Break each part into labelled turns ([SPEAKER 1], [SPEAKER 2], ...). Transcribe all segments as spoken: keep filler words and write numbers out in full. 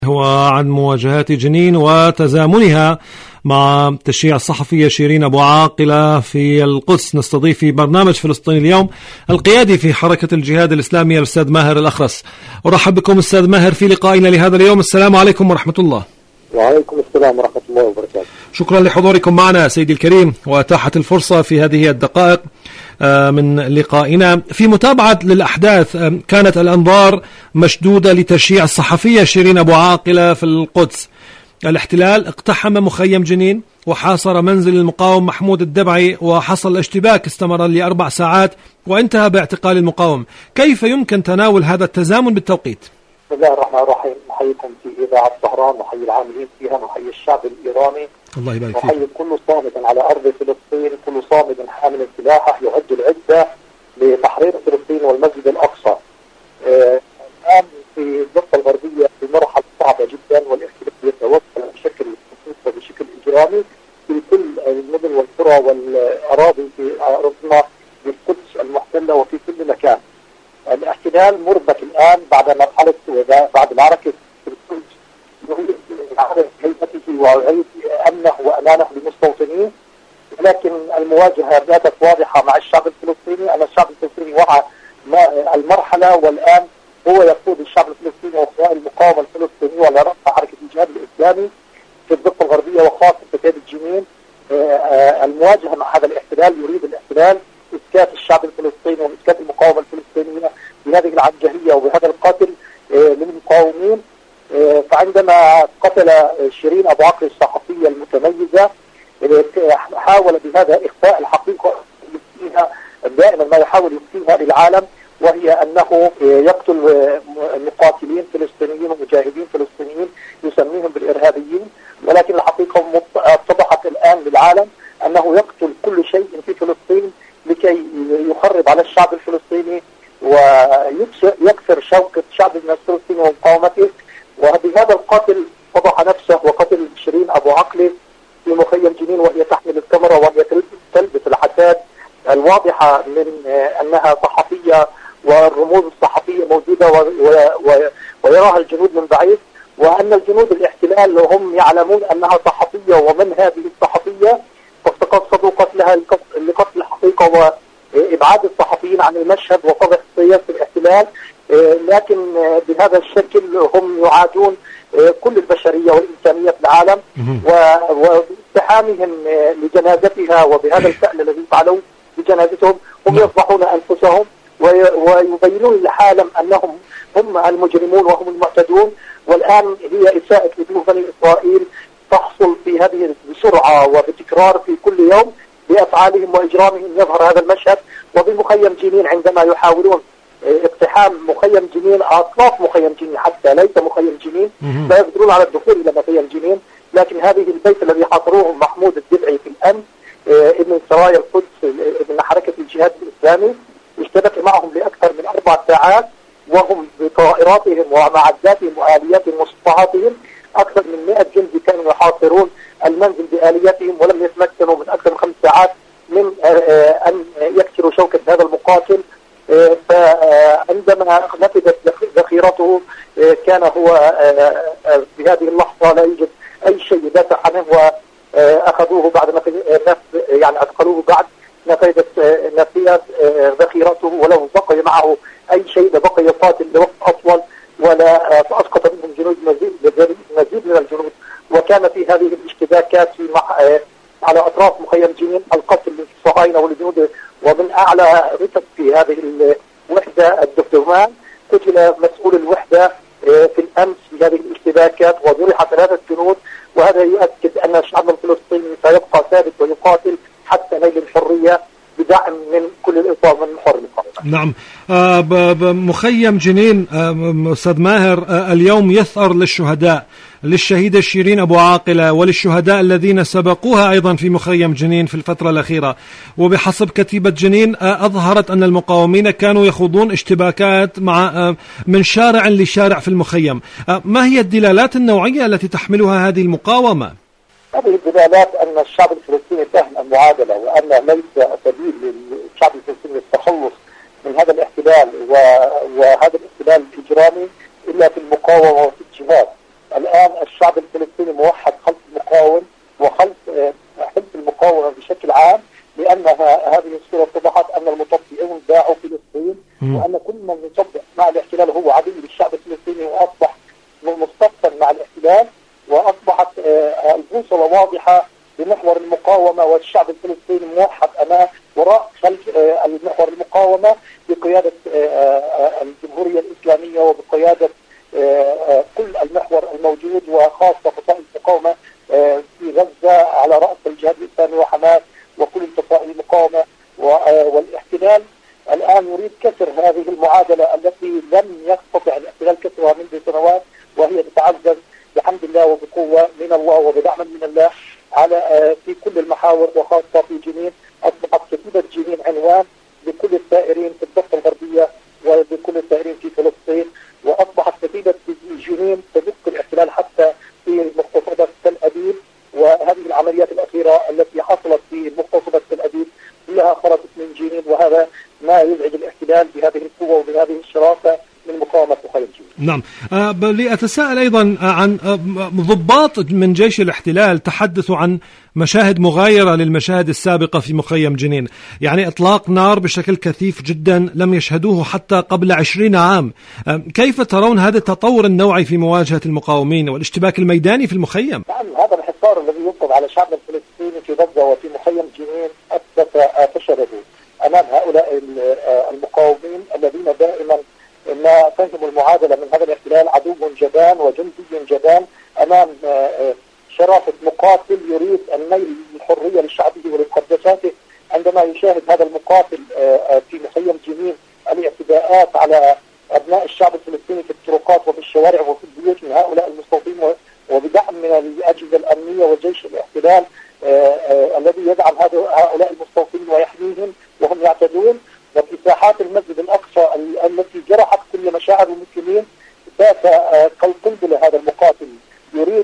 [SPEAKER 1] هو عن مواجهات جنين وتزامنها مع تشييع الصحفية شيرين أبو عاقلة في القدس. نستضيف في برنامج فلسطين اليوم القيادي في حركة الجهاد الإسلامي الأستاذ ماهر الأخرس. أرحب بكم أستاذ ماهر في لقائنا لهذا اليوم. السلام عليكم ورحمة الله.
[SPEAKER 2] وعليكم السلام ورحمة الله وبركاته.
[SPEAKER 1] شكرا لحضوركم معنا سيدي الكريم وأتاحت الفرصة في هذه الدقائق من لقائنا في متابعة للأحداث. كانت الأنظار مشدودة لتشييع الصحفية شيرين أبو عاقلة في القدس. الاحتلال اقتحم مخيم جنين وحاصر منزل المقاوم محمود الدبعي، وحصل اشتباك استمر لأربع ساعات وانتهى باعتقال المقاوم. كيف يمكن تناول هذا التزامن بالتوقيت؟
[SPEAKER 2] بسم الله الرحمن الرحيم. نحييكم في إذاعة طهران، نحيي العاملين فيها، نحيي الشعب الإيراني،
[SPEAKER 1] الله يبارك فيك.
[SPEAKER 2] نحيي كل صامد على أرض فلسطين، كل صامد حامل سلاحه يعد العدة لتحرير فلسطين والمسجد الأقصى. الآن آه في الضفة الغربية في مرحلة صعبة جدا، والاحتلال يتوسع بشكل وبشكل إجرامي في كل المدن والقرى والأراضي في أرضنا بالقدس المحتلة وفي كل مكان. الاحتلال مربك الآن بعد مرحلة بعد معركة القدس يعيد هيبته ويعيد أمنه وأمانه للمستوطنين، ولكن المواجهة باتت واضحة مع الشعب الفلسطيني. أن الشعب الفلسطيني وعى المرحلة، والآن هو يقود الشعب الفلسطيني وقوى المقاومة الفلسطينية وعلى رأس حركة الجهاد الإسلامي في الضفة الغربية وخاصة في كتاب الجنين المواجهة مع هذا الاحتلال. يريد الاحتلال إسكات الشعب الفلسطيني وإسكات المقاومة الفلسطينية بهذه العنجهية وبهذا القتل للمقاومين. فعندما قتل شيرين أبو عاقلة الصحفية المتميزة حاول بهذا إخفاء الحقيقة فيها دائما ما يحاول يخفيها للعالم، وهي أنه يقتل مقاتلين فلسطينيين ومجاهدين فلسطينيين يسميهم بالإرهابيين، ولكن الحقيقة اتضحت الآن للعالم أنه يقتل كل شيء في فلسطين لكي يخرب على الشعب الفلسطيني ويكسر شوكة شعب الفلسطيني ومقاومته. وبهذا القاتل فضح نفسه وقتل شيرين أبو عاقلة في مخيم جنين وهي تحمل الكاميرا وهي تلبس العتاد الواضحة من أنها صحفية والرموز الصحفية موجودة ويراها الجنود من بعيد، وأن الجنود الاحتلال هم يعلمون أنها صحفية ومن هذه الصحفية، فاقتصدوا قتلها لقتل الحقيقة وإبعاد الصحفيين عن المشهد وفضح سياسة الاحتلال. لكن بهذا الشكل هم يعادون كل البشرية والإنسانية في العالم، واقتحامهم لجنازتها وبهذا الفعل الذي فعلوه بجنازتهم هم يفضحون أنفسهم ويبينون للعالم أنهم هم المجرمون وهم المعتدون. والآن هي إساءة لضيوف بني إسرائيل تحصل في هذه بسرعة وبتكرار في كل يوم بأفعالهم وإجرامهم. يظهر هذا المشهد وبمخيم جنين عندما يحاولون اقتحام مخيم جنين، أطراف مخيم جنين حتى ليس مخيم جنين، لا يقدرون على الدخول إلى مخيم جنين. لكن هذه البيت الذي حاصروه محمود الدبعي في الأمس ابن سرايا القدس ابن حركة الجهاد الإسلامي اشتبك معهم لأكثر من أربع ساعات وهم بطائراتهم ومعداتهم وآلياتهم وصفحاتهم. أكثر من مئة جندي كانوا يحاصرون المنزل بآلياتهم ولم يتمكنوا من أكثر من خمس ساعات من أن يكسروا شوكة هذا المقاتل. فعندما نفذت ذخيرته كان هو في هذه اللحظة لا يوجد أي شيء يدافع عنه، وأخذوه بعد نفذ يعني أدخلوه بعد نفذت نفذت ذخيرته ولو بقي معه أي شيء لبقي قاتل لوقت أطول، ولا فأسقط منهم جنود مزيد مزيد من الجنود. وكان في هذه الاشتباكات في على أطراف مخيم جنين القتل للصهاينة والجنود، ومن أعلى رتب في هذه الوحدة الدبدومان قتل مسؤول الوحدة في الأمس في هذه الاشتباكات وجرح ثلاثة جنود. وهذا يؤكد أن الشعب الفلسطيني سيبقى ثابت ويقاتل حتى نيل الحرية بدعم من كل الإطار من محور المقاومة.
[SPEAKER 1] نعم. آه مخيم جنين آه أستاذ ماهر آه اليوم يثأر للشهداء، للشهيدة شيرين أبو عاقلة وللشهداء الذين سبقوها أيضا في مخيم جنين في الفترة الأخيرة. وبحسب كتيبة جنين آه أظهرت أن المقاومين كانوا يخوضون اشتباكات مع آه من شارع لشارع في المخيم. آه ما هي الدلالات النوعية التي تحملها هذه المقاومة؟
[SPEAKER 2] هذه الدلالات أن الشعب الفلسطيني فهم المعادلة، وأن ليس سبيل للشعب الفلسطيني للتخلص من هذا الاحتلال وهذا الاحتلال الإجرامي إلا في المقاومة وفي الجهاد. الآن الشعب الفلسطيني موحد خلف المقاوم وخلف حلف المقاومة بشكل عام، لأنها هذه الصورة اتضحت أن المطبئون باعوا فلسطين، وأن كل من يطبق مع الاحتلال هو عدو للشعب الفلسطيني، وأصبح مصطفا مع الاحتلال، وأصبحت البوصلة واضحة بمحور المقاومة، والشعب الفلسطيني موحد أمام وراء خلف المحور المقاومة بقيادة الجمهورية الإسلامية وبقيادة كل المحور الموجود، وخاصة فصائل المقاومة في غزة على رأس الجهاد الإسلامي وحماس وكل فصائل المقاومة. والاحتلال الآن يريد كسر هذه المعادلة التي لم يستطع الاحتلال كسرها منذ سنوات، وهي تتعزز بحمد الله وبقوة من الله وبدعم من الله على في كل المحاور، وخاصة في جنين. أصبحت كتيبة جنين عنوان لكل الثائرين في الضفة الغربية ولكل الثائرين في فلسطين، وأصبحت كتيبة جنين تدق الاحتلال حتى في مغتصبة تل أبيب، وهذه العمليات الأخيرة التي حصلت في مغتصبة تل أبيب كلها خرجت من جنين، وهذا ما يزعج الاحتلال بهذه القوة وبهذه الشراسة من مقاومة مخيم جنين.
[SPEAKER 1] نعم. أه لأتساءل أيضا عن ضباط من جيش الاحتلال تحدثوا عن مشاهد مغايرة للمشاهد السابقة في مخيم جنين، يعني إطلاق نار بشكل كثيف جدا لم يشهدوه حتى قبل عشرين عام. أه كيف ترون هذا التطور النوعي في مواجهة المقاومين والاشتباك الميداني في المخيم؟
[SPEAKER 2] نعم، هذا الحصار الذي يفرض على شعبنا الفلسطيني في غزة وفي مخيم جنين أثبت فشله أمام هؤلاء المقاومين الذين دائما ما فهموا المعادلة من هذا الاحتلال عدو جبان وجندي جبان أمام شراسة مقاتل يريد النيل الحرية لشعبه ولمقدساته. عندما يشاهد هذا المقاتل في مخيم جنين الاعتداءات على أبناء الشعب الفلسطيني في الطرقات وفي الشوارع وفي البيوت من هؤلاء المستوطنين، وبدعم من الأجهزة الأمنية وجيش الاحتلال الذي يدعم هؤلاء المستوطنين ويحميهم وهم يعتدون، وفي ساحات المسجد الأقصى التي جرحت كل مشاعر المسلمين بات قنبلة هذا المقاتل يريد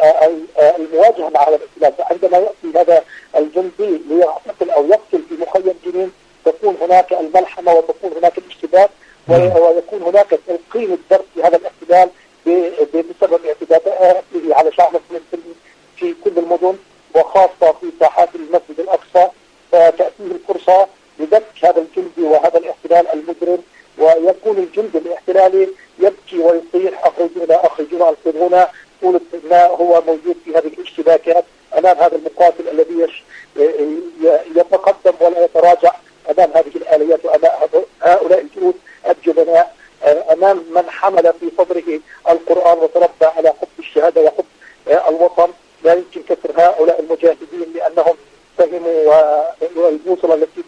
[SPEAKER 2] المواجهة مع هذا الاحتلال. فعندما يأتي هذا الجندي ليقتل أو يقتل في مخيم جنين تكون هناك الملحمة وتكون هناك الاشتباك ويكون هناك تلقين الدرس لهذا الاحتلال بسبب اعتداءاته على شعب الفلسطيني في كل المدن وخاصة في ساحات المسجد الأقصى. فتأتيه الفرصة لدك هذا الجندي وهذا الاحتلال المجرم، ويكون الجندي الاحتلالي يبكي ويصيح أخرجونا أخرجونا أنقذونا طول ما هو موجود في هذه الاشتباكات أمام هذا المقاتل الذي يتقدم ولا يتراجع أمام هذه الآليات وأمام هؤلاء الجنود الجبناء، أمام من حمل في صدره القرآن وتربى على حب الشهادة وحب الوطن. لا يمكن كسر هؤلاء المجاهدين لأنهم فهموا والبوصلة التي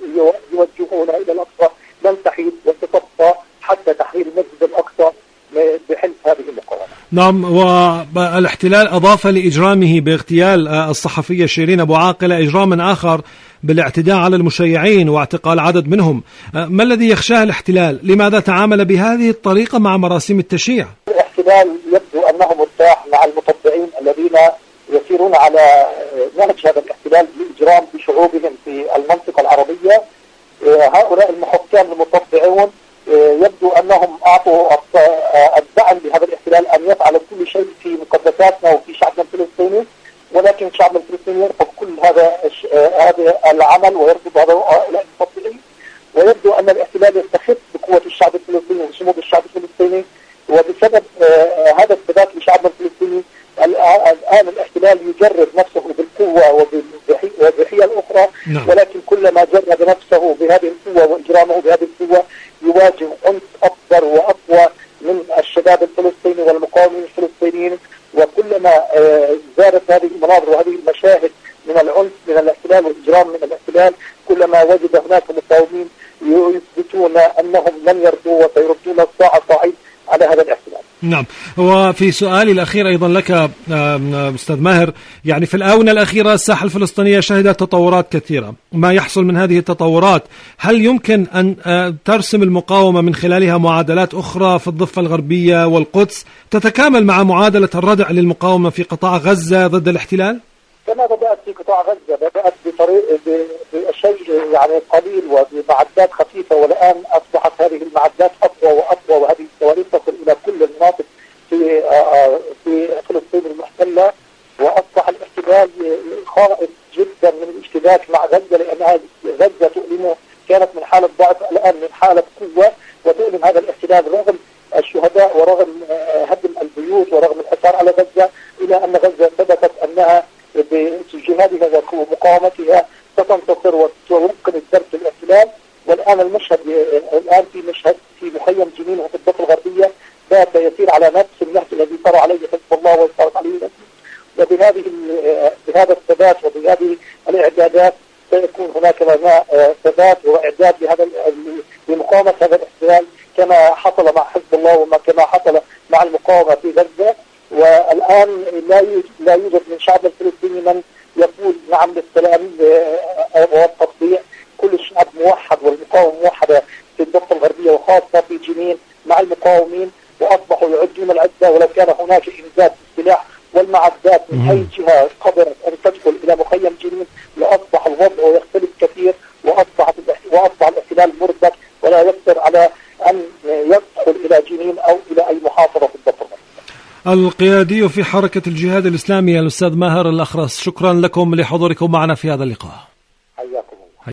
[SPEAKER 2] يوجهونها إلى الأقصى لن تحيد وتتبقى حتى تحرير المسجد الأقصى بحلف هذه المقاومة.
[SPEAKER 1] نعم، والاحتلال أضاف لإجرامه باغتيال الصحفية شيرين أبو عاقلة إجراما آخر بالاعتداء على المشيعين واعتقال عدد منهم. ما الذي يخشاه الاحتلال؟ لماذا تعامل بهذه الطريقة مع مراسم التشييع؟
[SPEAKER 2] الاحتلال يبدو أنه مرتاح مع المطبعين الذين يسيرون على نهج هذا الاحتلال بالإجرام بشعوبهم في المنطقة العربية. هؤلاء المحكام المطبعون يبدو أنهم أعطوا الدعم لهذا الاحتلال أن يفعل كل شيء في مقدساتنا وفي شعبنا الفلسطيني، ولكن شعبنا الفلسطيني يرفض كل هذا هذا العمل ويرفض هؤلاء المطبعين. ويبدو أن الاحتلال يستخف بقوة الشعب الفلسطيني وصمود الشعب الفلسطيني، وبسبب هذا الثبات لشعبنا الفلسطيني الآن الاحتلال يجرد نفسه بالقوة وبحيل أخرى، ولكن كلما جرد نفسه بهذه القوة وإجرامه بهذه القوة يواجه عنف أكبر وأقوى من الشباب الفلسطيني والمقاومين الفلسطينيين. وكلما زادت هذه المناظر وهذه المشاهد من العنف من الاحتلال والإجرام من الاحتلال كلما وجد هناك مقاومين يثبتون أنهم لن يردوا وسيردون الساعة صاعد على هذا الاحتلال.
[SPEAKER 1] نعم، وفي سؤالي الأخير أيضا لك أستاذ ماهر، يعني في الآونة الأخيرة الساحة الفلسطينية شهدت تطورات كثيرة، ما يحصل من هذه التطورات هل يمكن أن ترسم المقاومة من خلالها معادلات أخرى في الضفة الغربية والقدس تتكامل مع معادلة الردع للمقاومة في قطاع غزة ضد الاحتلال؟
[SPEAKER 2] كما بدأت في قطاع غزة بدأت بطريق بشيء يعني قليل وبمعدات خفيفة، والآن أصبحت هذه المعدات أقوى وأقوى، وهذه الصواريخ تصل إلى كل المناطق في في فلسطين المحتلة، وأصبح الاحتلال خائف جدا من الاشتباك مع غزة، لأن غزة تؤلمه كانت من حالة ضعف الآن من حالة قوة، وتؤلم هذا الاحتلال رغم الشهداء ورغم هدم البيوت ورغم الحصار على غزة، إلى أن غزة ثبتت أنها بجهادها ومقاومتها ستنتصر وتمكن الدرس الاحتلال. والآن المشهد الآن في مشهد في مخيم جنين وفي الضفة الغربية بات يسير على نفس النهج الذي سار عليه حزب الله وسارت عليه الأسلام. وبهذه بهذا الثبات وبهذه الاعدادات سيكون هناك ثبات واعداد لهذا لمقاومه هذا الاحتلال كما حصل مع حزب الله وكما حصل مع المقاومه في غزه. والان لا يوجد لا يوجد من شعبنا الفلسطيني من يقول نعم للسلام والتطبيع. كل الشعب موحد والمقاومه موحده في الضفه الغربيه وخاصه في جنين مع المقاومين، واصبحوا يعدون العده. ولو كان هناك امداد بالسلاح والمعدات من اي جهه قدرت ان تدخل الى مخيم جنين لاصبح الوضع يختلف كثير، واصبحت واصبح الاحتلال مربك ولا يقدر على ان يدخل الى جنين او الى اي محافظه في الضفه.
[SPEAKER 1] القيادي في حركه الجهاد الاسلامي الاستاذ ماهر الاخرس، شكرا لكم لحضوركم معنا في هذا اللقاء.